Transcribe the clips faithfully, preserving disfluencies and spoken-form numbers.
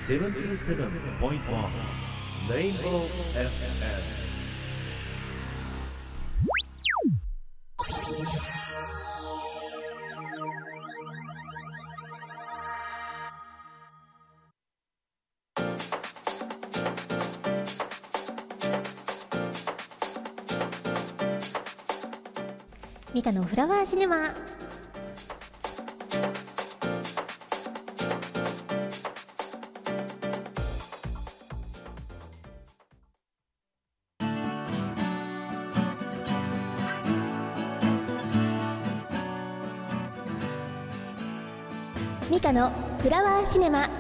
セブンティーセブンポイントワン レインボー エフエム。 ミカのフラワーシネマ。ミカのフラワーシネマ。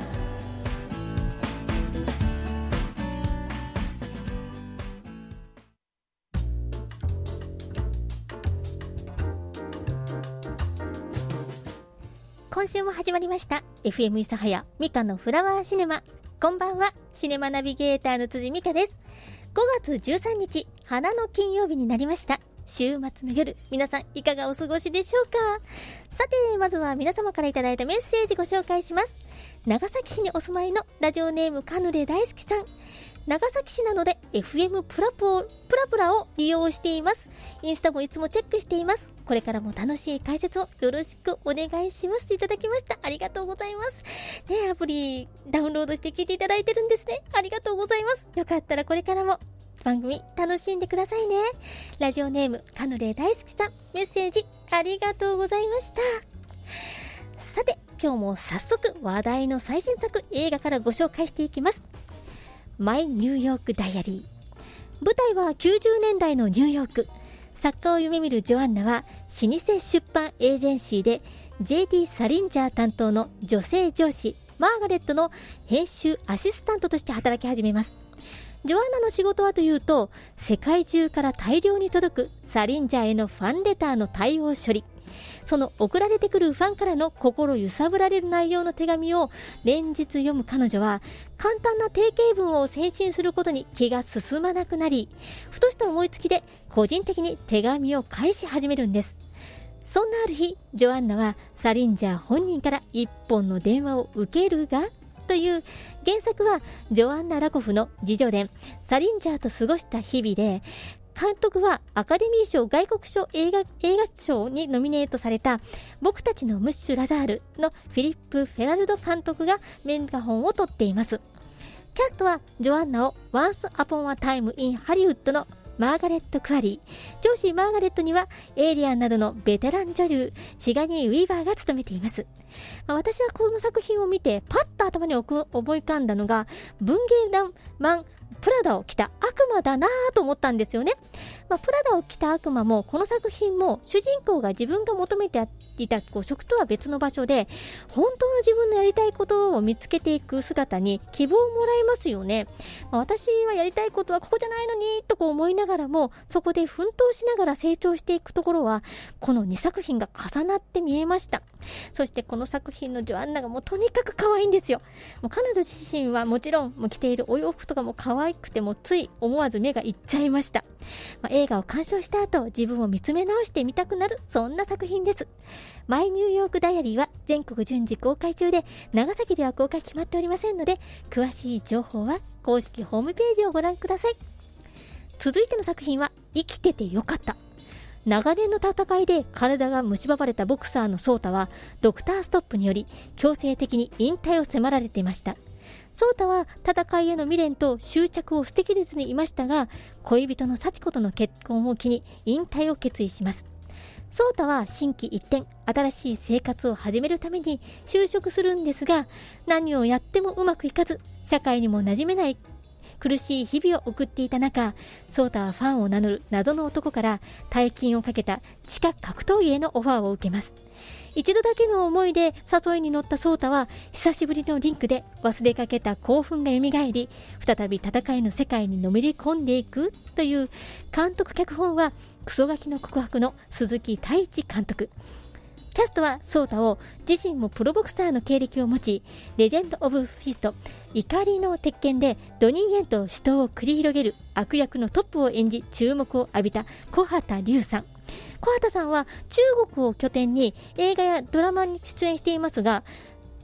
今週も始まりました エフエム 諫早ミカのフラワーシネマ。こんばんは、シネマナビゲーターの辻美香です。ごがつじゅうさんにち、花の金曜日になりました。週末の夜、皆さんいかがお過ごしでしょうか。さて、まずは皆様からいただいたメッセージご紹介します。長崎市にお住まいのラジオネームカヌレ大好きさん。長崎市なので エフエム プラポプラプラを利用しています。インスタもいつもチェックしています。これからも楽しい解説をよろしくお願いします。いただきました。ありがとうございます。ね、アプリダウンロードして聞いていただいてるんですね。ありがとうございます。よかったらこれからも番組楽しんでくださいね。ラジオネームカヌレ大好きさん、メッセージありがとうございました。さて、今日も早速話題の最新作映画からご紹介していきます。マイニューヨークダイアリー。舞台はきゅうじゅうねんだいのニューヨーク。作家を夢見るジョアンナは老舗出版エージェンシーで ジェーディー サリンジャー担当の女性上司マーガレットの編集アシスタントとして働き始めます。ジョアンナの仕事はというと、世界中から大量に届くサリンジャーへのファンレターの対応処理、その送られてくるファンからの心揺さぶられる内容の手紙を連日読む彼女は、簡単な定型文を返信することに気が進まなくなり、ふとした思いつきで個人的に手紙を返し始めるんです。そんなある日、ジョアンナはサリンジャー本人から一本の電話を受けるがという、原作はジョアンナ・ラコフの自叙伝サリンジャーと過ごした日々で、監督はアカデミー賞外国賞映画、映画賞にノミネートされた僕たちのムッシュ・ラザールのフィリップ・フェラルド監督がメガホンを取っています。キャストはジョアンナを Once Upon a Time in Hollywood のマーガレット・クアリー、上司マーガレットにはエイリアンなどのベテラン女優シガニー・ウィーバーが務めています。まあ、私はこの作品を見てパッと頭に思い浮かんだのが、文芸団版プラダを着た悪魔だなぁと思ったんですよね。まあ、プラダを着た悪魔もこの作品も主人公が自分が求めていたこう職とは別の場所で、本当の自分のやりたいことを見つけていく姿に希望をもらえますよね。まあ、私はやりたいことはここじゃないのにとこう思いながらも、そこで奮闘しながら成長していくところはこのにさく品が重なって見えました。そしてこの作品のジョアンナがもうとにかく可愛いんですよ。もう彼女自身はもちろんもう着ているお洋服とかも可愛くて、もつい思わず目がいっちゃいました。まあ、映画を鑑賞した後、自分を見つめ直してみたくなる、そんな作品です。マイニューヨークダイアリーは全国順次公開中で、長崎では公開決まっておりませんので、詳しい情報は公式ホームページをご覧ください。続いての作品は生きててよかった。長年の戦いで体が蝕ばれたボクサーのソータはドクターストップにより強制的に引退を迫られていました。ソータは戦いへの未練と執着を捨てきれずにいましたが、恋人の幸子との結婚を機に引退を決意します。ソータは心機一転、新しい生活を始めるために就職するんですが、何をやってもうまくいかず、社会にも馴染めない苦しい日々を送っていた中、ソータはファンを名乗る謎の男から大金をかけた地下格闘技へのオファーを受けます。一度だけの思いで誘いに乗ったソータは、久しぶりのリンクで忘れかけた興奮が蘇り、再び戦いの世界にのめり込んでいくという、監督脚本はクソガキの告白の鈴木太一監督。キャストはソータを自身もプロボクサーの経歴を持ち、レジェンド・オブ・フィスト怒りの鉄拳でドニー・イエンと死闘を繰り広げる悪役のトップを演じ注目を浴びた小畑龍さん。小畑さんは中国を拠点に映画やドラマに出演していますが、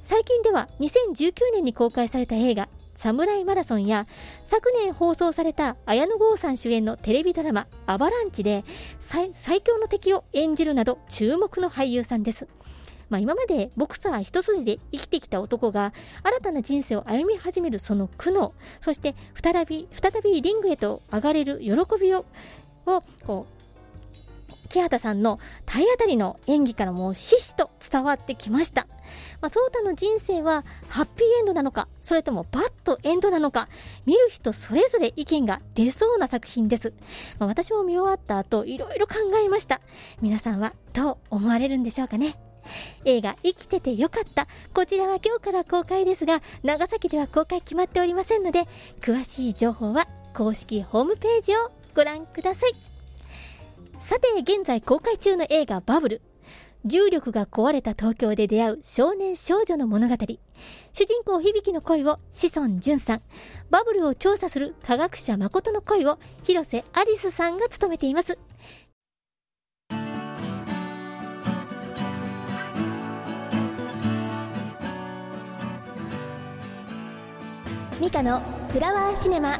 最近ではにせんじゅうきゅうねんに公開された映画サムライマラソンや、昨年放送された綾野剛さん主演のテレビドラマアバランチで 最, 最強の敵を演じるなど注目の俳優さんです。まあ、今までボクサー一筋で生きてきた男が新たな人生を歩み始めるその苦悩、そして再び再びリングへと上がれる喜びををこう木畑さんの体当たりの演技からもひしひしと伝わってきました。まあ、ソータの人生はハッピーエンドなのか、それともバッドエンドなのか、見る人それぞれ意見が出そうな作品です。まあ、私も見終わった後いろいろ考えました。皆さんはどう思われるんでしょうかね。映画生きててよかった、こちらは今日から公開ですが、長崎では公開決まっておりませんので、詳しい情報は公式ホームページをご覧ください。さて、現在公開中の映画バブル、重力が壊れた東京で出会う少年少女の物語。主人公響の恋を志尊淳さん、バブルを調査する科学者誠の恋を広瀬アリスさんが務めています。ミカのフラワーシネマ。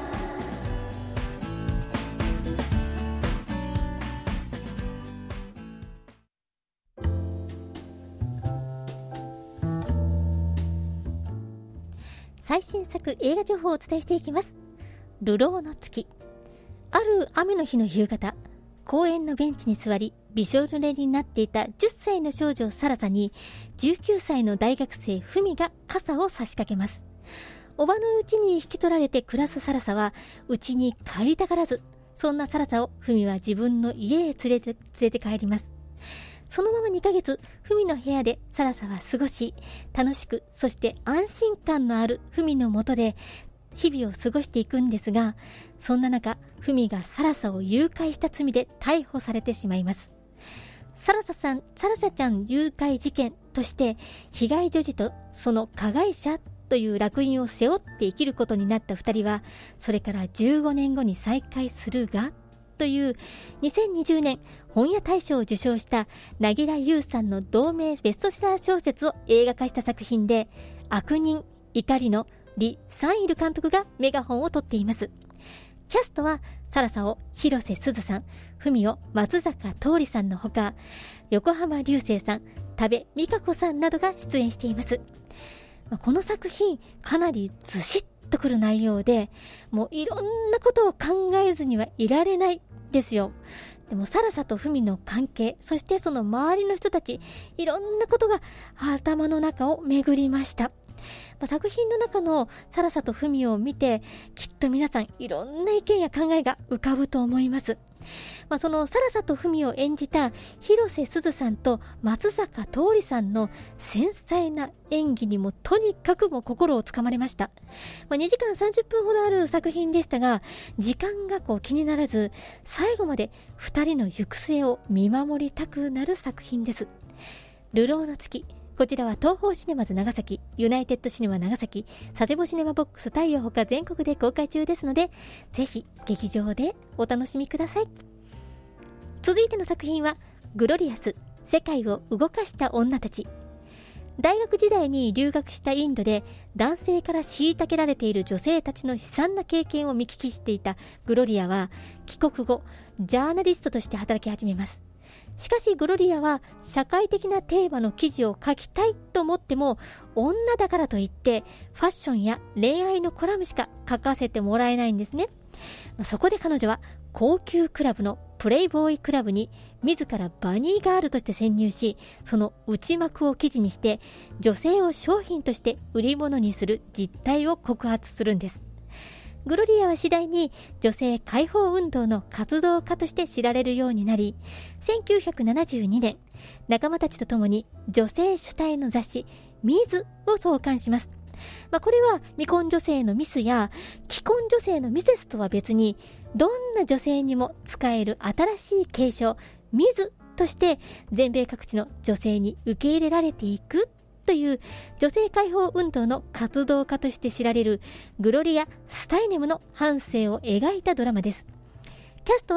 最新作映画情報をお伝えしていきます。流浪の月。ある雨の日の夕方、公園のベンチに座りびしょ濡れになっていたじゅっさいの少女サラサにじゅうきゅうさいの大学生フミが傘を差し掛けます。おばの家に引き取られて暮らすサラサは家に帰りたがらず、そんなサラサをフミは自分の家へ連れて連れて帰ります。そのままにかげつ、フミの部屋でサラサは過ごし、楽しく、そして安心感のあるフミのもとで日々を過ごしていくんですが、そんな中、フミがサラサを誘拐した罪で逮捕されてしまいます。サラサさん、サラサちゃん誘拐事件として被害女児とその加害者という烙印を背負って生きることになったふたりは、それからじゅうごねんごに再会するがというにせんにじゅうねん本屋大賞を受賞した凪良優さんの同名ベストセラー小説を映画化した作品で、悪人怒りのリ・サンイル監督がメガホンを取っています。キャストはサラサを広瀬すずさん、フミを松坂桃李さんのほか、横浜流星さん、多部未華子さんなどが出演しています。この作品かなりずしっとくる内容で、もういろんなことを考えずにはいられないですよ。でもサラサとフミの関係、そしてその周りの人たち、いろんなことが頭の中を巡りました。まあ、作品の中のサラサとフミを見て、きっと皆さんいろんな意見や考えが浮かぶと思います。まあ、そのサラサとフミを演じた広瀬すずさんと松坂桃李さんの繊細な演技にもとにかくも心をつかまれました。まあ、にじかんさんじゅっぷんほどある作品でしたが、時間がこう気にならず、最後までふたりの行く末を見守りたくなる作品です。流浪の月。こちらは東宝シネマズ長崎、ユナイテッドシネマ長崎、佐世保シネマボックス太陽ほか全国で公開中ですので、ぜひ劇場でお楽しみください。続いての作品はグロリアス、世界を動かした女たち。大学時代に留学したインドで男性から虐げられている女性たちの悲惨な経験を見聞きしていたグロリアは、帰国後ジャーナリストとして働き始めます。しかしグロリアは社会的なテーマの記事を書きたいと思っても、女だからといってファッションや恋愛のコラムしか書かせてもらえないんですね。そこで彼女は高級クラブのプレイボーイクラブに自らバニーガールとして潜入し、その内幕を記事にして女性を商品として売り物にする実態を告発するんです。グロリアは次第に女性解放運動の活動家として知られるようになり、せんきゅうひゃくななじゅうにねん仲間たちと共に女性主体の雑誌ミズを創刊します。まあ、これは未婚女性のミスや既婚女性のミセスとは別に、どんな女性にも使える新しい継承ミズとして全米各地の女性に受け入れられていくという女性解放運動の活動家として知られるグロリア・スタイネムの半生を描いたドラマです。キャストは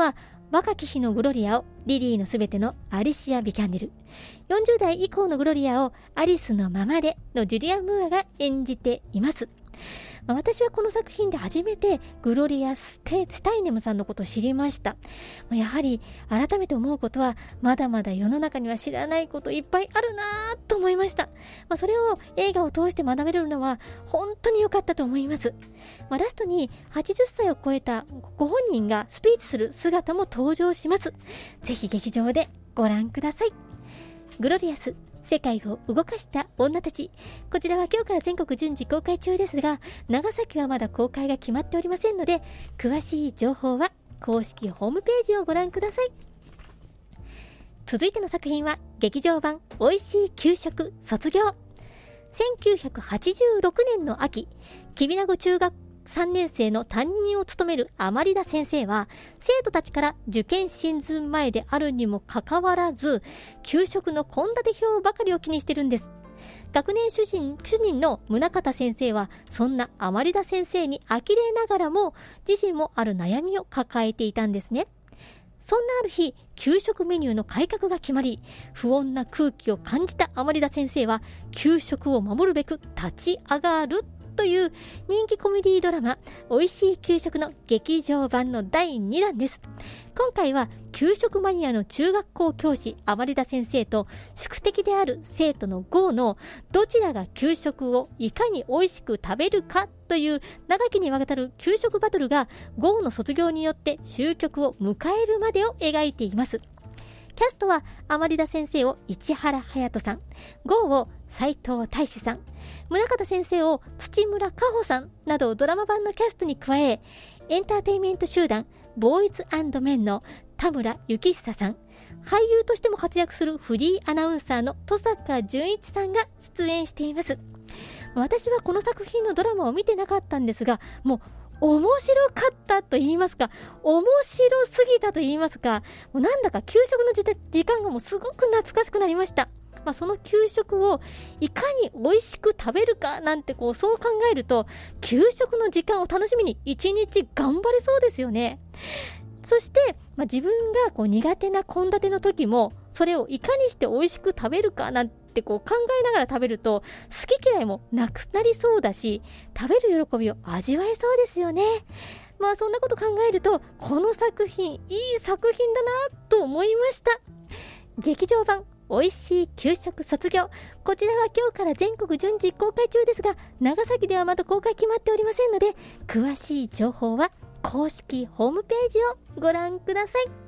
若き日のグロリアをリリーのすべてのアリシア・ビキャンデル、よんじゅう代以降のグロリアをアリスのままでのジュリアン・ムーアが演じています。まあ、私はこの作品で初めてグロリア・ステスタイネムさんのことを知りました。まあ、やはり改めて思うことは、まだまだ世の中には知らないこといっぱいあるなと思いました。まあ、それを映画を通して学べるのは本当に良かったと思います。まあ、ラストにはちじゅっさいを超えたご本人がスピーチする姿も登場します。ぜひ劇場でご覧ください。グロリアス、世界を動かした女たち。こちらは今日から全国順次公開中ですが、長崎はまだ公開が決まっておりませんので、詳しい情報は公式ホームページをご覧ください。続いての作品は劇場版おいしい給食卒業。せんきゅうひゃくはちじゅうろくねんの秋、きびなご中学さんねん生の担任を務める甘利田先生は、生徒たちから受験シーズン前であるにもかかわらず、給食の献立表ばかりを気にしてるんです。学年主任、主任の宗像先生は、そんな甘利田先生に呆れながらも、自身もある悩みを抱えていたんですね。そんなある日、給食メニューの改革が決まり、不穏な空気を感じた甘利田先生は、給食を守るべく立ち上がるという人気コメディドラマおいしい給食の劇場版のだいにだんです。今回は給食マニアの中学校教師甘利田先生と宿敵である生徒のゴーのどちらが給食をいかに美味しく食べるかという長きにわたる給食バトルがゴーの卒業によって終局を迎えるまでを描いています。キャストは甘利田先生を市原隼人さん、ゴーを斉藤大志さん、宗像先生を土村佳穂さんなどドラマ版のキャストに加え、エンターテインメント集団ボーイズ&メンの田村幸久さん、俳優としても活躍するフリーアナウンサーの登坂淳一さんが出演しています。私はこの作品のドラマを見てなかったんですが、もう面白かったと言いますか、面白すぎたと言いますか、もうなんだか給食の時間がもうすごく懐かしくなりました。まあ、その給食をいかに美味しく食べるかなんてこうそう考えると、給食の時間を楽しみに一日頑張れそうですよね。そして、まあ、自分がこう苦手な献立の時もそれをいかにして美味しく食べるかなんてこう考えながら食べると好き嫌いもなくなりそうだし、食べる喜びを味わえそうですよね。まあそんなこと考えるとこの作品いい作品だなと思いました。劇場版おいしい給食卒業、こちらは今日から全国順次公開中ですが、長崎ではまだ公開決まっておりませんので、詳しい情報は公式ホームページをご覧ください。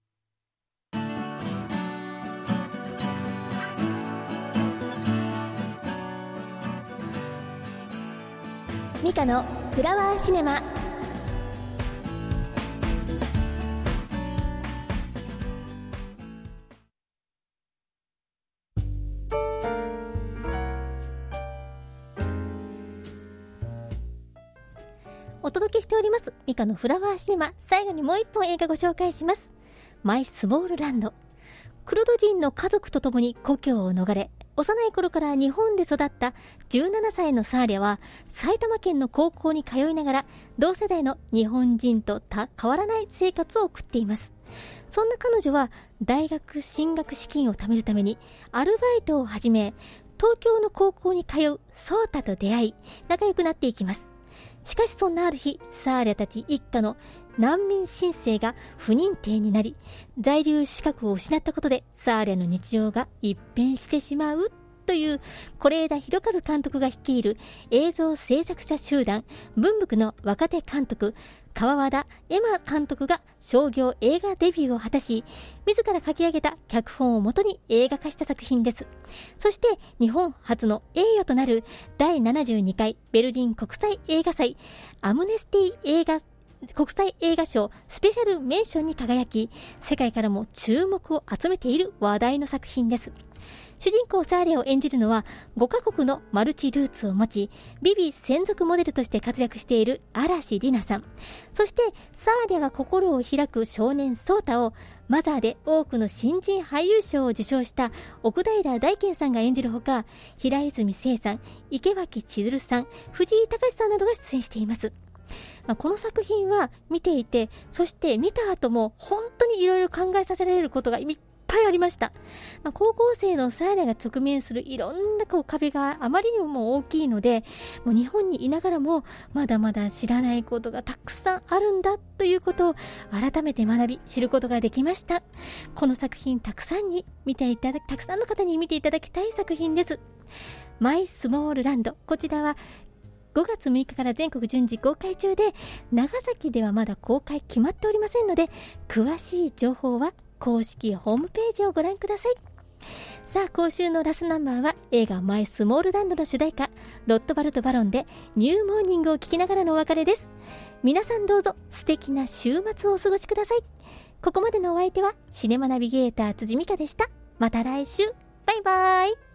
ミカのフラワーシネマ。お届けしておりますミカのフラワーシネマ。最後にもう一本映画ご紹介します。マイスモールランド。クルド人の家族と共に故郷を逃れ、幼い頃から日本で育ったじゅうななさいのサーリャは埼玉県の高校に通いながら同世代の日本人とた変わらない生活を送っています。そんな彼女は大学進学資金を貯めるためにアルバイトを始め、東京の高校に通うソータと出会い仲良くなっていきます。しかしそんなある日、サーリャたち一家の難民申請が不認定になり、在留資格を失ったことでサーリャの日常が一変してしまうという是枝裕和監督が率いる映像制作者集団文福の若手監督川和田恵馬監督が商業映画デビューを果たし、自ら書き上げた脚本をもとに映画化した作品です。そして日本初の栄誉となるだいななじゅうにかいベルリン国際映画祭アムネスティ映画国際映画賞スペシャルメンションに輝き、世界からも注目を集めている話題の作品です。主人公サーリャを演じるのはごカ国のマルチルーツを持ち、ビビ専属モデルとして活躍している嵐里奈さん。そしてサーリャが心を開く少年ソータをマザーで多くの新人俳優賞を受賞した奥平大賢さんが演じるほか、平泉成さん、池脇千鶴さん、藤井隆さんなどが出演しています。 まあ、この作品は見ていて、そして見た後も本当にいろいろ考えさせられることがいっぱいありました。まあ、高校生のサイラが直面するいろんなこう壁があまりにも大きいので、もう日本にいながらもまだまだ知らないことがたくさんあるんだということを改めて学び知ることができました。この作品たくさんに見ていただきたくさんの方に見ていただきたい作品です。マイスモールランド、こちらはごがつむいかから全国順次公開中で、長崎ではまだ公開決まっておりませんので、詳しい情報は公式ホームページをご覧ください。さあ、今週のラスナンバーは映画マイスモールランドの主題歌、ロットバルト・バロンでニューモーニングを聴きながらのお別れです。皆さんどうぞ素敵な週末をお過ごしください。ここまでのお相手はシネマナビゲーター辻美香でした。また来週、バイバイ。